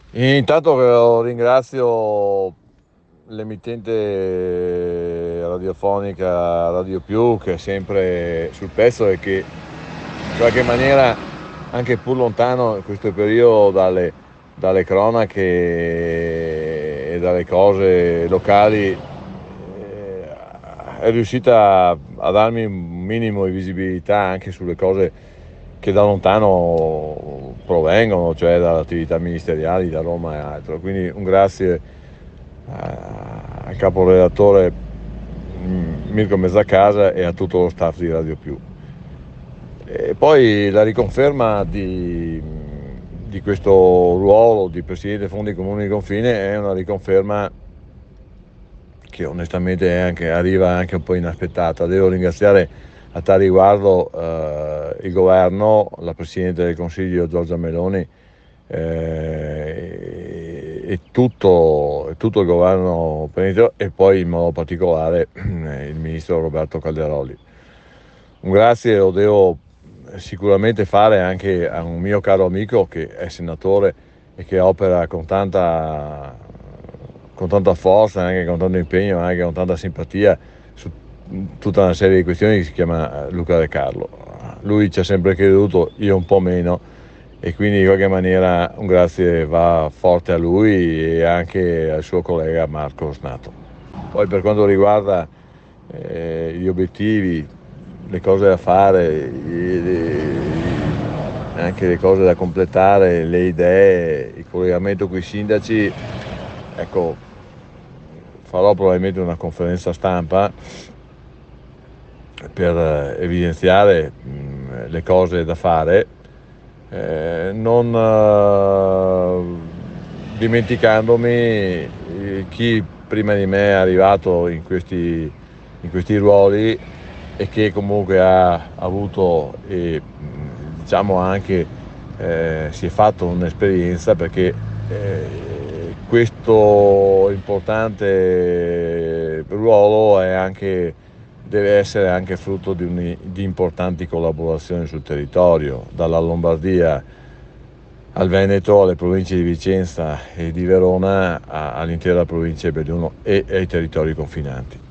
Intanto ringrazio l'emittente radiofonica Radio Più, che è sempre sul pezzo e che in qualche maniera, anche pur lontano in questo periodo dalle cronache e dalle cose locali, è riuscita a darmi un minimo di visibilità anche sulle cose che da lontano provengono, cioè dalle attività ministeriali, da Roma e altro. Quindi un grazie al caporedattore Mirko Mezzacasa e a tutto lo staff di Radio Più. E poi la riconferma di questo ruolo di Presidente Fondi Comuni di Confine è una riconferma che onestamente arriva anche un po' inaspettata. Devo ringraziare a tal riguardo il governo, la Presidente del Consiglio Giorgia Meloni e tutto il governo e poi in modo particolare il Ministro Roberto Calderoli. Un grazie lo devo sicuramente fare anche a un mio caro amico che è senatore e che opera con tanta forza, anche con tanto impegno, anche con tanta simpatia su tutta una serie di questioni, che si chiama Luca De Carlo. Lui ci ha sempre creduto, io un po' meno, e quindi in qualche maniera un grazie va forte a lui e anche al suo collega Marco Snato. Poi per quanto riguarda gli obiettivi, le cose da fare, anche le cose da completare, le idee, il collegamento con i sindaci, ecco, farò probabilmente una conferenza stampa per evidenziare le cose da fare, non dimenticandomi chi prima di me è arrivato in questi ruoli e che comunque ha avuto e diciamo anche si è fatto un'esperienza, perché questo importante ruolo deve essere anche frutto di importanti collaborazioni sul territorio, dalla Lombardia al Veneto, alle province di Vicenza e di Verona, all'intera provincia di Belluno e ai territori confinanti.